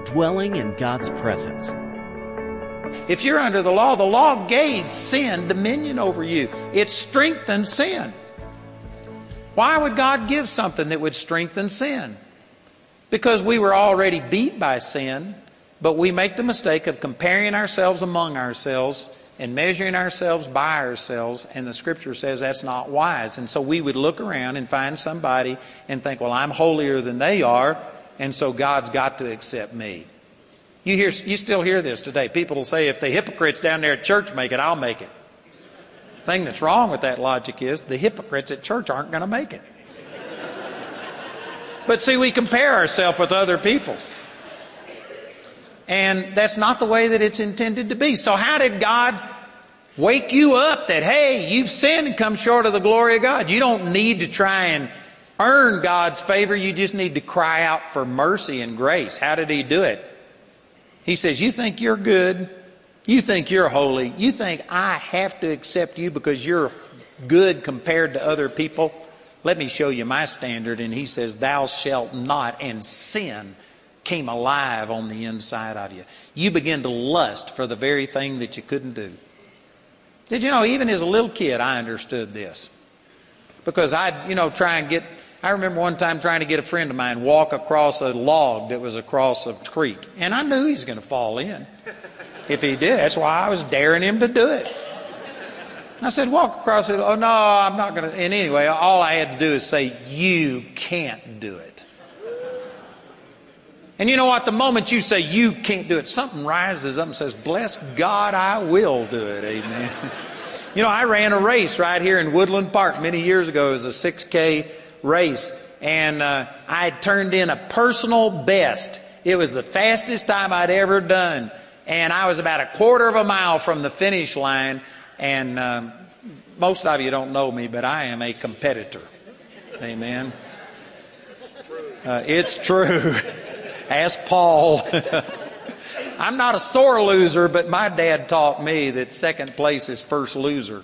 dwelling in God's presence. If you're under the law gave sin dominion over you. It strengthened sin. Why would God give something that would strengthen sin? Because we were already beat by sin, but we make the mistake of comparing ourselves among ourselves and measuring ourselves by ourselves, and the Scripture says that's not wise. And so we would look around and find somebody and think, well, I'm holier than they are, and so God's got to accept me. You still hear this today. People will say, if the hypocrites down there at church make it, I'll make it. The thing that's wrong with that logic is the hypocrites at church aren't going to make it. But see, we compare ourselves with other people. And that's not the way that it's intended to be. So how did God wake you up that, hey, you've sinned and come short of the glory of God? You don't need to try and earn God's favor. You just need to cry out for mercy and grace. How did He do it? He says, you think you're good, you think you're holy, you think I have to accept you because you're good compared to other people? Let me show you my standard. And He says, thou shalt not, and sin came alive on the inside of you. You begin to lust for the very thing that you couldn't do. Did you know, even as a little kid, I understood this. Because I remember one time trying to get a friend of mine walk across a log that was across a creek. And I knew he was going to fall in. If he did, that's why I was daring him to do it. I said, walk across it. Oh, no, I'm not going to. And anyway, all I had to do is say, you can't do it. And you know what? The moment you say you can't do it, something rises up and says, bless God, I will do it. Amen. You know, I ran a race right here in Woodland Park many years ago. It was a 6K race, and I had turned in a personal best. It was the fastest time I'd ever done, and I was about a quarter of a mile from the finish line. And most of you don't know me, but I am a competitor. Amen. It's true. Ask Paul. I'm not a sore loser, but my dad taught me that second place is first loser.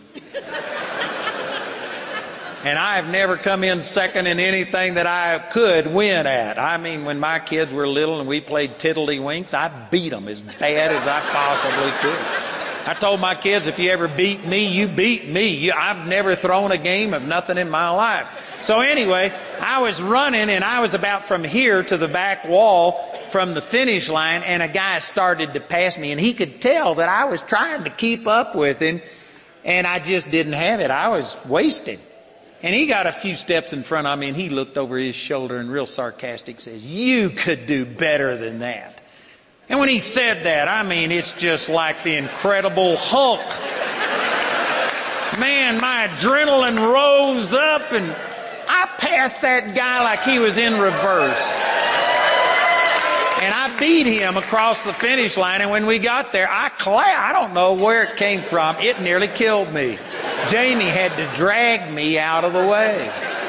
And I have never come in second in anything that I could win at. I mean, when my kids were little and we played tiddlywinks, I beat them as bad as I possibly could. I told my kids, if you ever beat me, you beat me. I've never thrown a game of nothing in my life. So anyway, I was running, and I was about from here to the back wall from the finish line, and a guy started to pass me, and he could tell that I was trying to keep up with him, and I just didn't have it. I was wasted. And he got a few steps in front of me, and he looked over his shoulder and real sarcastic says, you could do better than that. And when he said that, I mean, it's just like the Incredible Hulk. Man, my adrenaline rose up, and I passed that guy like he was in reverse. And I beat him across the finish line, and when we got there, I don't know where it came from. It nearly killed me. Jamie had to drag me out of the way.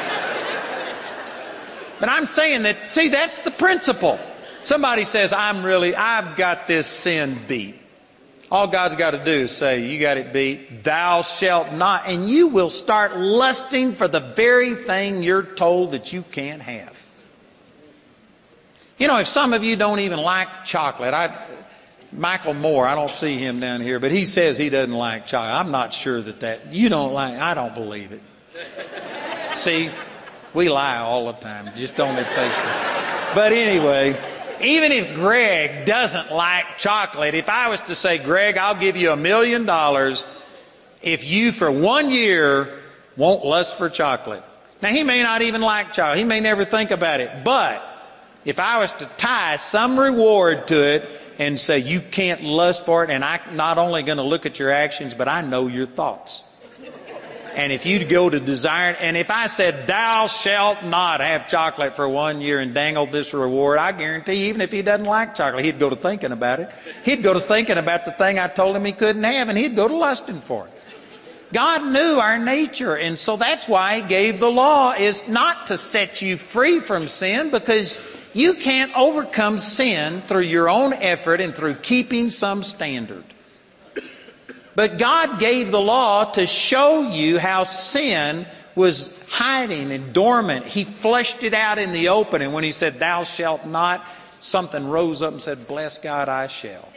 But I'm saying that, see, that's the principle. Somebody says, I've got this sin beat. All God's got to do is say, you got it beat, thou shalt not, and you will start lusting for the very thing you're told that you can't have. You know, if some of you don't even like chocolate, Michael Moore, I don't see him down here, but he says he doesn't like chocolate. I'm not sure that you don't like, I don't believe it. See, we lie all the time, just don't face it. But anyway, even if Greg doesn't like chocolate, if I was to say, Greg, I'll give you $1 million if you for 1 year won't lust for chocolate. Now, he may not even like chocolate. He may never think about it. But if I was to tie some reward to it and say, you can't lust for it, and I'm not only going to look at your actions, but I know your thoughts. And if you go to desire, and if I said, thou shalt not have chocolate for 1 year and dangled this reward, I guarantee even if he doesn't like chocolate, he'd go to thinking about it. He'd go to thinking about the thing I told him he couldn't have, and he'd go to lusting for it. God knew our nature, and so that's why He gave the law, is not to set you free from sin, because you can't overcome sin through your own effort and through keeping some standard. But God gave the law to show you how sin was hiding and dormant. He fleshed it out in the open. And when He said, thou shalt not, something rose up and said, bless God, I shall.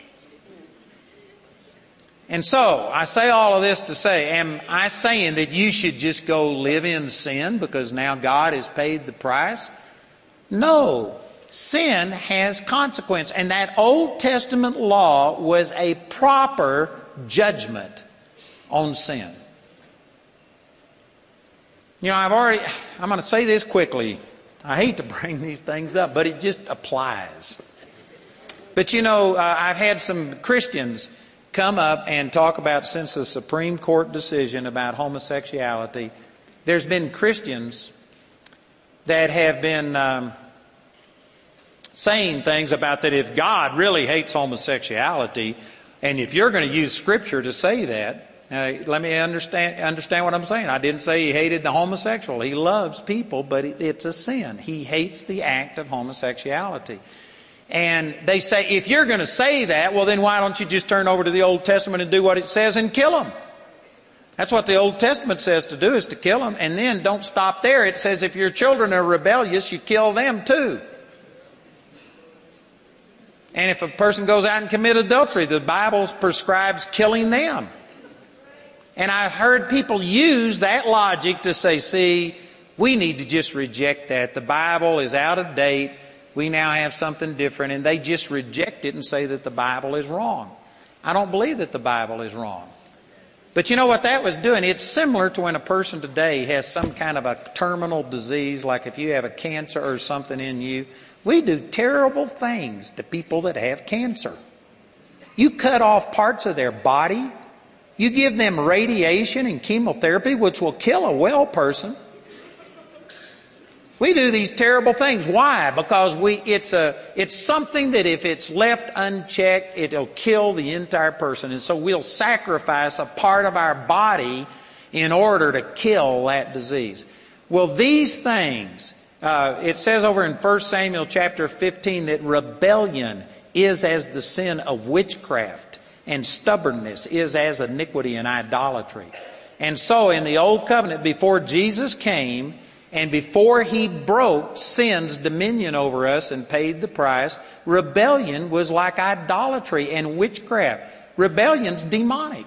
And so, I say all of this to say, am I saying that you should just go live in sin because now God has paid the price? No. Sin has consequence. And that Old Testament law was a proper judgment on sin. You know, I'm going to say this quickly. I hate to bring these things up, but it just applies. But you know, I've had some Christians come up and talk about, since the Supreme Court decision about homosexuality, there's been Christians that have been saying things about that if God really hates homosexuality, and if you're going to use Scripture to say that, let me understand what I'm saying. I didn't say He hated the homosexual. He loves people, but it's a sin. He hates the act of homosexuality. And they say, if you're going to say that, well then why don't you just turn over to the Old Testament and do what it says and kill them? That's what the Old Testament says to do, is to kill them. And then don't stop there. It says if your children are rebellious, you kill them too. And if a person goes out and commits adultery, the Bible prescribes killing them. And I've heard people use that logic to say, see, we need to just reject that. The Bible is out of date. We now have something different. And they just reject it and say that the Bible is wrong. I don't believe that the Bible is wrong. But you know what that was doing? It's similar to when a person today has some kind of a terminal disease, like if you have a cancer or something in you. We do terrible things to people that have cancer. You cut off parts of their body. You give them radiation and chemotherapy, which will kill a well person. We do these terrible things. Why? Because it's something that if it's left unchecked, it'll kill the entire person. And so we'll sacrifice a part of our body in order to kill that disease. Well, these things, it says over in 1 Samuel chapter 15 that rebellion is as the sin of witchcraft, and stubbornness is as iniquity and idolatry. And so in the Old Covenant, before Jesus came, and before He broke sin's dominion over us and paid the price, rebellion was like idolatry and witchcraft. Rebellion's demonic.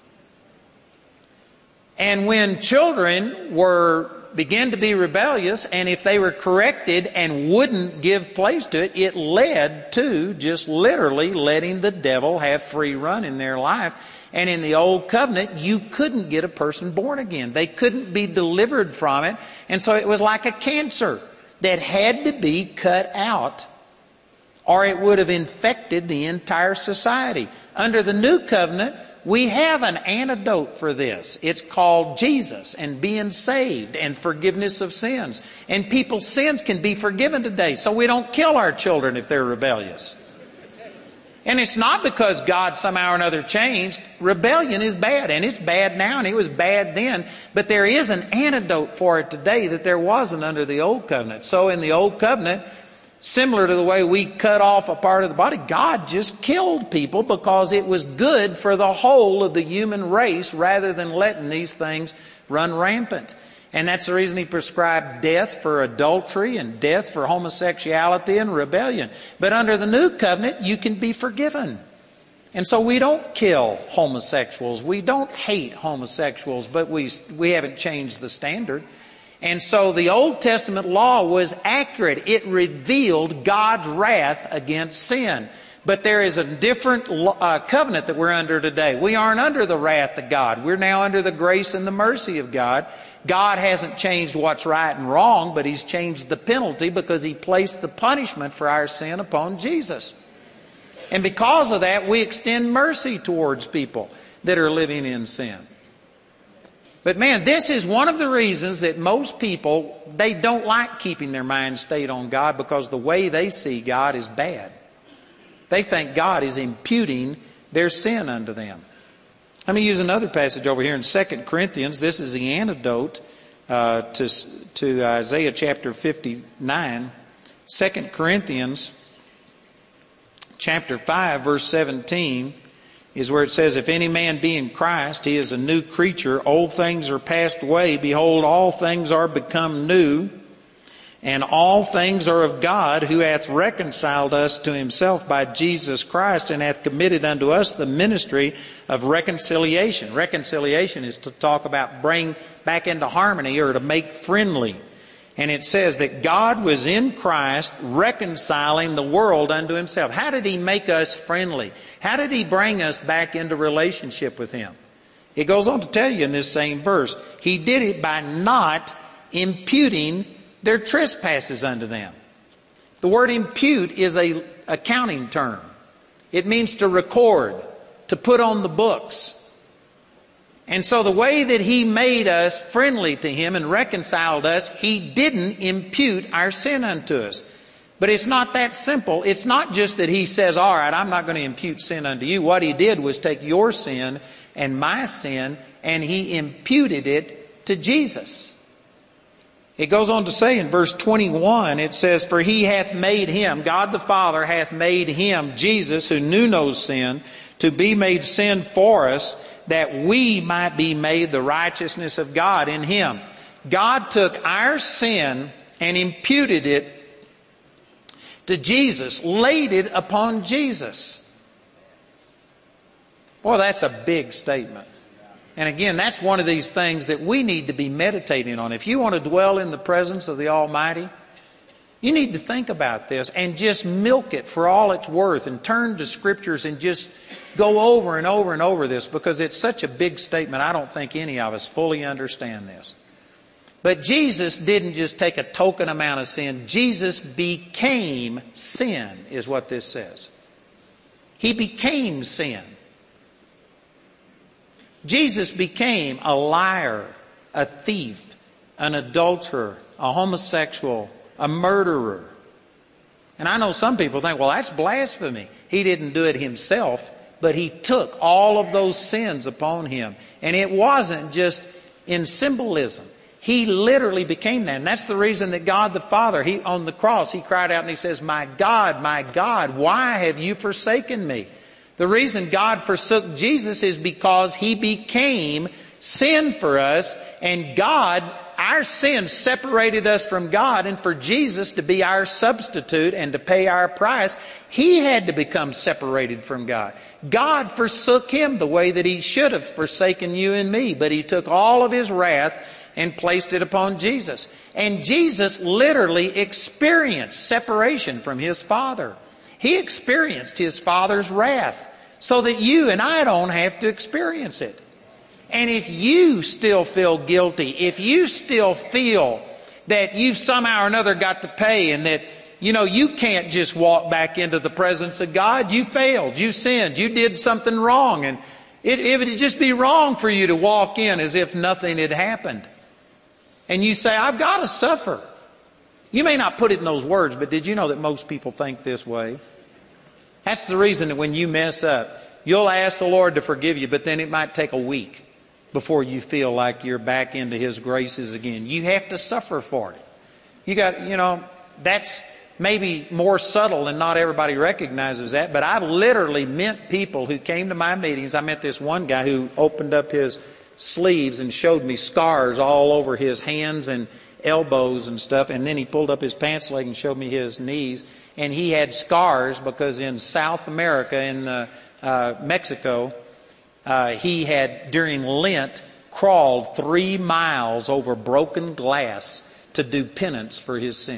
And when children began to be rebellious, and if they were corrected and wouldn't give place to it, it led to just literally letting the devil have free run in their life. And in the Old Covenant, you couldn't get a person born again. They couldn't be delivered from it. And so it was like a cancer that had to be cut out, or it would have infected the entire society. Under the New Covenant, we have an antidote for this. It's called Jesus and being saved and forgiveness of sins. And people's sins can be forgiven today, so we don't kill our children if they're rebellious. And it's not because God somehow or another changed. Rebellion is bad, and it's bad now, and it was bad then. But there is an antidote for it today that there wasn't under the Old Covenant. So in the Old Covenant, similar to the way we cut off a part of the body, God just killed people because it was good for the whole of the human race rather than letting these things run rampant. And that's the reason He prescribed death for adultery and death for homosexuality and rebellion. But under the New Covenant, you can be forgiven. And so we don't kill homosexuals. We don't hate homosexuals, but we haven't changed the standard. And so the Old Testament law was accurate. It revealed God's wrath against sin. But there is a different covenant that we're under today. We aren't under the wrath of God. We're now under the grace and the mercy of God. God hasn't changed what's right and wrong, but He's changed the penalty because He placed the punishment for our sin upon Jesus. And because of that, we extend mercy towards people that are living in sin. But man, this is one of the reasons that most people, they don't like keeping their mind stayed on God, because the way they see God is bad. They think God is imputing their sin unto them. Let me use another passage over here in 2 Corinthians. This is the antidote to Isaiah chapter 59. 2 Corinthians chapter 5 verse 17 is where it says, if any man be in Christ, he is a new creature. Old things are passed away. Behold, all things are become new. And all things are of God, who hath reconciled us to himself by Jesus Christ, and hath committed unto us the ministry of reconciliation. Reconciliation is to talk about bring back into harmony, or to make friendly. And it says that God was in Christ reconciling the world unto himself. How did he make us friendly? How did he bring us back into relationship with him? It goes on to tell you in this same verse, he did it by not imputing their trespasses unto them. The word impute is an accounting term. It means to record, to put on the books. And so the way that he made us friendly to him and reconciled us, he didn't impute our sin unto us. But it's not that simple. It's not just that he says, all right, I'm not going to impute sin unto you. What he did was take your sin and my sin, and he imputed it to Jesus. It goes on to say in verse 21, it says, for he hath made him, God the Father hath made him, Jesus, who knew no sin, to be made sin for us, that we might be made the righteousness of God in him. God took our sin and imputed it to Jesus, laid it upon Jesus. Boy, that's a big statement. And again, that's one of these things that we need to be meditating on. If you want to dwell in the presence of the Almighty, you need to think about this and just milk it for all it's worth, and turn to Scriptures and just go over and over and over this, because it's such a big statement. I don't think any of us fully understand this. But Jesus didn't just take a token amount of sin. Jesus became sin, is what this says. He became sin. Jesus became a liar, a thief, an adulterer, a homosexual, a murderer. And I know some people think, well, that's blasphemy. He didn't do it himself, but he took all of those sins upon him. And it wasn't just in symbolism. He literally became that. And that's the reason that God the Father, on the cross, he cried out and he says, my God, why have you forsaken me? The reason God forsook Jesus is because he became sin for us, and God, our sin separated us from God, and for Jesus to be our substitute and to pay our price, he had to become separated from God. God forsook him the way that he should have forsaken you and me, but he took all of his wrath and placed it upon Jesus. And Jesus literally experienced separation from his Father. He experienced his Father's wrath so that you and I don't have to experience it. And if you still feel guilty, if you still feel that you've somehow or another got to pay, and that, you can't just walk back into the presence of God, you failed, you sinned, you did something wrong, and it would just be wrong for you to walk in as if nothing had happened. And you say, I've got to suffer. You may not put it in those words, but did you know that most people think this way? That's the reason that when you mess up, you'll ask the Lord to forgive you, but then it might take a week before you feel like you're back into his graces again. You have to suffer for it. That's maybe more subtle and not everybody recognizes that, but I've literally met people who came to my meetings. I met this one guy who opened up his sleeves and showed me scars all over his hands and elbows and stuff, and then he pulled up his pants leg and showed me his knees, and he had scars because in South America, in Mexico, he had during Lent crawled 3 miles over broken glass to do penance for his sin.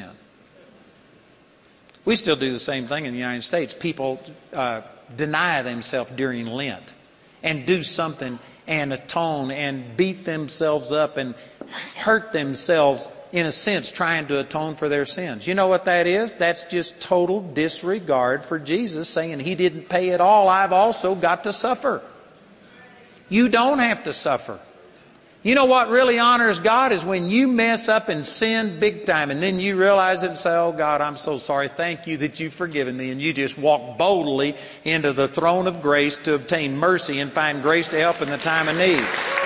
We still do the same thing in the United States. People deny themselves during Lent and do something and atone and beat themselves up and hurt themselves, in a sense, trying to atone for their sins. You know what that is? That's just total disregard for Jesus, saying he didn't pay it all. I've also got to suffer. You don't have to suffer. You know what really honors God is when you mess up and sin big time, and then you realize it and say, oh God, I'm so sorry. Thank you that you've forgiven me. And you just walk boldly into the throne of grace to obtain mercy and find grace to help in the time of need.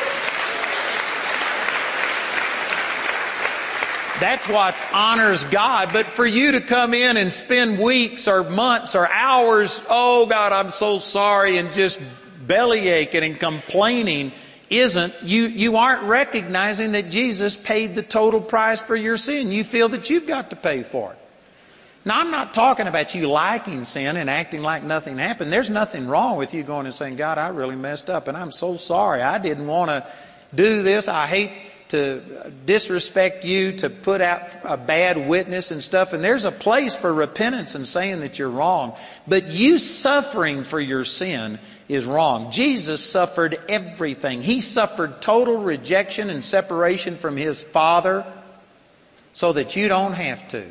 That's what honors God. But for you to come in and spend weeks or months or hours, oh God, I'm so sorry, and just belly aching and complaining, you aren't recognizing that Jesus paid the total price for your sin. You feel that you've got to pay for it. Now, I'm not talking about you liking sin and acting like nothing happened. There's nothing wrong with you going and saying, God, I really messed up and I'm so sorry. I didn't want to do this. I hate to disrespect you, to put out a bad witness and stuff. And there's a place for repentance and saying that you're wrong. But you suffering for your sin is wrong. Jesus suffered everything. He suffered total rejection and separation from His Father so that you don't have to.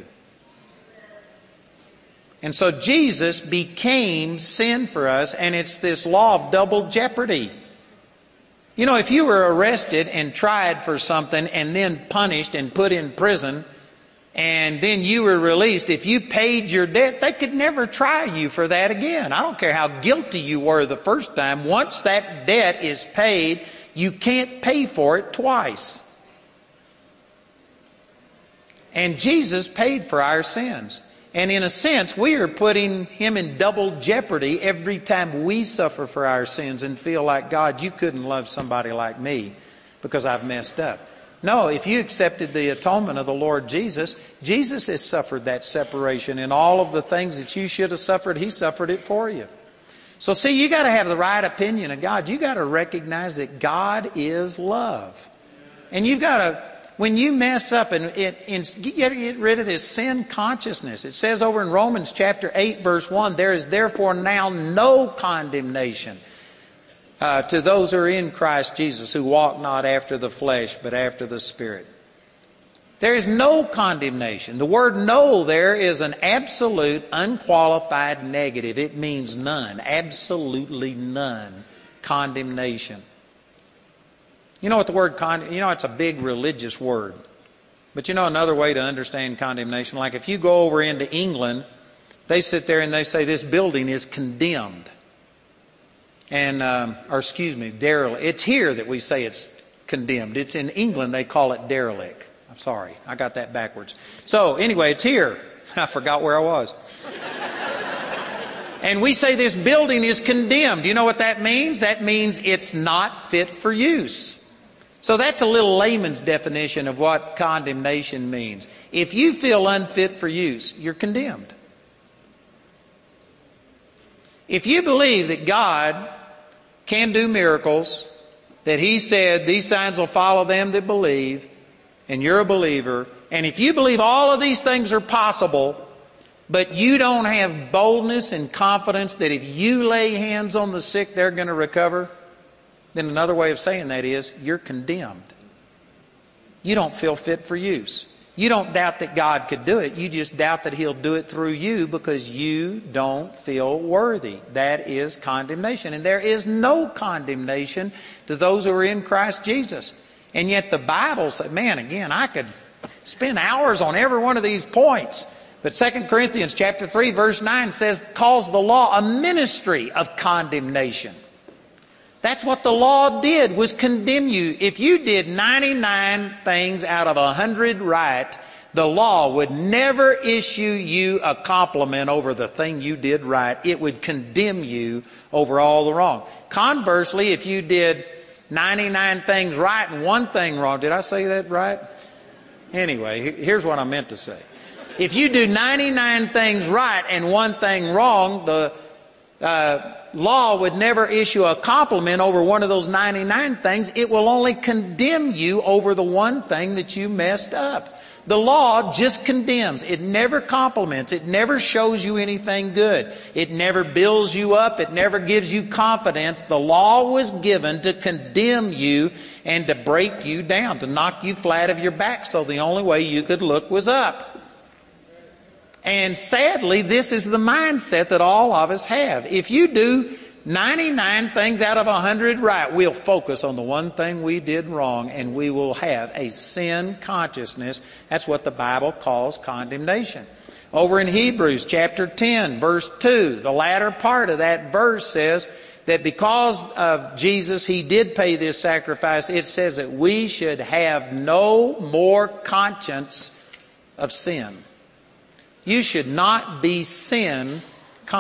And so Jesus became sin for us, and it's this law of double jeopardy. You know, if you were arrested and tried for something and then punished and put in prison, and then you were released, if you paid your debt, they could never try you for that again. I don't care how guilty you were the first time. Once that debt is paid, you can't pay for it twice. And Jesus paid for our sins. And in a sense, we are putting Him in double jeopardy every time we suffer for our sins and feel like, God, you couldn't love somebody like me because I've messed up. No, if you accepted the atonement of the Lord Jesus, Jesus has suffered that separation, and all of the things that you should have suffered, He suffered it for you. So see, you got to have the right opinion of God. You got to recognize that God is love. And you've got to, when you mess up and get rid of this sin consciousness. It says over in Romans chapter 8 verse 1, there is therefore now no condemnation to those who are in Christ Jesus, who walk not after the flesh but after the Spirit. There is no condemnation. The word no there is an absolute, unqualified negative. It means none, absolutely none condemnation. You know what the word it's a big religious word. But you know another way to understand condemnation? Like if you go over into England, they sit there and they say this building is condemned. And, derelict. It's here that we say it's condemned. It's in England they call it derelict. I'm sorry, I got that backwards. So anyway, it's here. I forgot where I was. And we say this building is condemned. You know what that means? That means it's not fit for use. So that's a little layman's definition of what condemnation means. If you feel unfit for use, you're condemned. If you believe that God can do miracles, that He said these signs will follow them that believe, and you're a believer, and if you believe all of these things are possible, but you don't have boldness and confidence that if you lay hands on the sick, they're going to recover, then another way of saying that is you're condemned. You don't feel fit for use. You don't doubt that God could do it. You just doubt that He'll do it through you because you don't feel worthy. That is condemnation. And there is no condemnation to those who are in Christ Jesus. And yet the Bible said, man, again, I could spend hours on every one of these points. But 2 Corinthians chapter 3 verse 9 says, calls the law a ministry of condemnation. That's what the law did, was condemn you. If you did 99 things out of 100 right, the law would never issue you a compliment over the thing you did right. It would condemn you over all the wrong. Conversely, if you did 99 things right and one thing wrong, did I say that right? Anyway, here's what I meant to say. If you do 99 things right and one thing wrong, the law would never issue a compliment over one of those 99 things. It will only condemn you over the one thing that you messed up. The law just condemns. It never compliments. It never shows you anything good. It never builds you up. It never gives you confidence. The law was given to condemn you and to break you down, to knock you flat of your back, so the only way you could look was up. And sadly, this is the mindset that all of us have. If you do 99 things out of 100 right, we'll focus on the one thing we did wrong, and we will have a sin consciousness. That's what the Bible calls condemnation. Over in Hebrews chapter 10, verse 2, the latter part of that verse says that because of Jesus, He did pay this sacrifice. It says that we should have no more conscience of sin. You should not be sin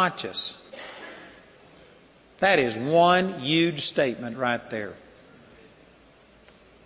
conscious. That is one huge statement right there.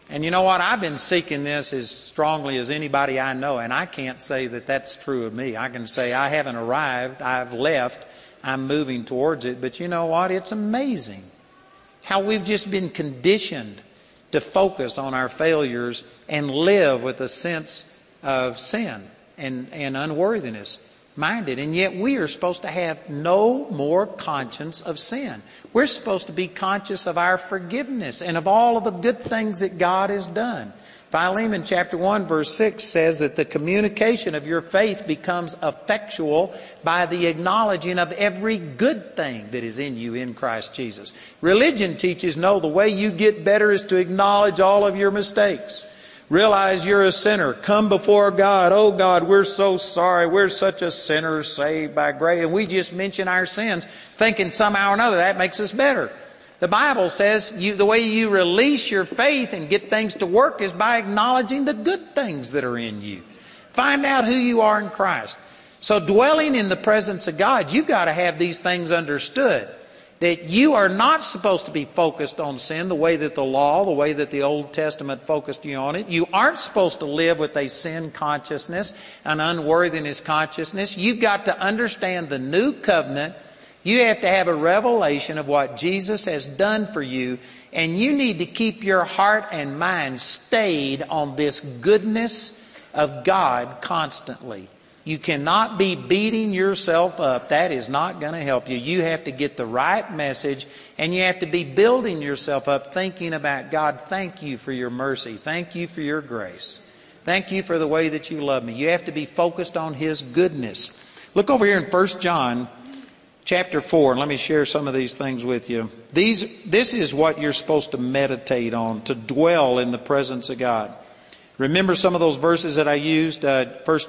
And you know what? I've been seeking this as strongly as anybody I know, and I can't say that that's true of me. I can say I haven't arrived, I've left, I'm moving towards it. But you know what? It's amazing how we've just been conditioned to focus on our failures and live with a sense of sin and unworthiness minded. And yet we are supposed to have no more conscience of sin. We're supposed to be conscious of our forgiveness and of all of the good things that God has done. Philemon chapter 1 verse 6 says that the communication of your faith becomes effectual by the acknowledging of every good thing that is in you in Christ Jesus. Religion teaches, no, the way you get better is to acknowledge all of your mistakes. Realize you're a sinner. Come before God. Oh God, we're so sorry. We're such a sinner saved by grace. And we just mention our sins thinking somehow or another that makes us better. The Bible says the way you release your faith and get things to work is by acknowledging the good things that are in you. Find out who you are in Christ. So dwelling in the presence of God, you've got to have these things understood. That you are not supposed to be focused on sin the way that the law, the way that the Old Testament focused you on it. You aren't supposed to live with a sin consciousness, an unworthiness consciousness. You've got to understand the new covenant. You have to have a revelation of what Jesus has done for you. And you need to keep your heart and mind stayed on this goodness of God constantly. You cannot be beating yourself up. That is not going to help you. You have to get the right message, and you have to be building yourself up, thinking about, God, thank you for your mercy. Thank you for your grace. Thank you for the way that you love me. You have to be focused on His goodness. Look over here in 1 John chapter 4, and let me share some of these things with you. This is what you're supposed to meditate on, to dwell in the presence of God. Remember some of those verses that I used? First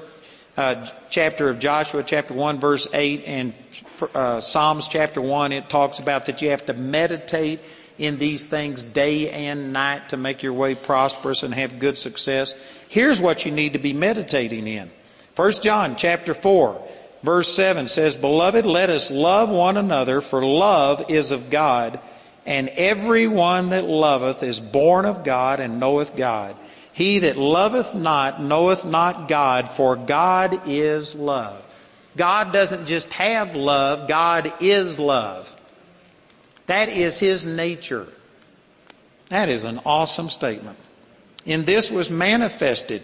chapter of Joshua, chapter 1, verse 8, and Psalms chapter 1, it talks about that you have to meditate in these things day and night to make your way prosperous and have good success. Here's what you need to be meditating in. 1 John chapter 4, verse 7 says, Beloved, let us love one another, for love is of God, and every one that loveth is born of God and knoweth God. He that loveth not knoweth not God, for God is love. God doesn't just have love, God is love. That is His nature. That is an awesome statement. In this was manifested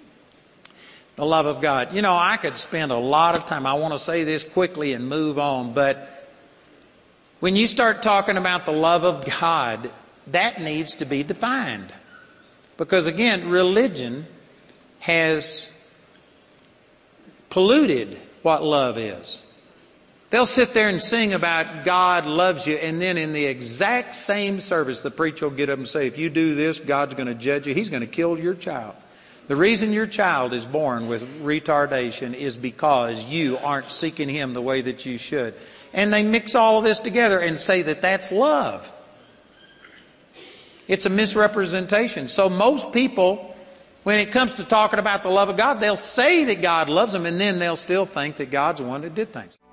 the love of God. You know, I could spend a lot of time. I want to say this quickly and move on, but when you start talking about the love of God, that needs to be defined. Because again, religion has polluted what love is. They'll sit there and sing about God loves you, and then in the exact same service, the preacher will get up and say, if you do this, God's going to judge you. He's going to kill your child. The reason your child is born with retardation is because you aren't seeking Him the way that you should. And they mix all of this together and say that that's love. It's a misrepresentation. So most people, when it comes to talking about the love of God, they'll say that God loves them, and then they'll still think that God's the one that did things.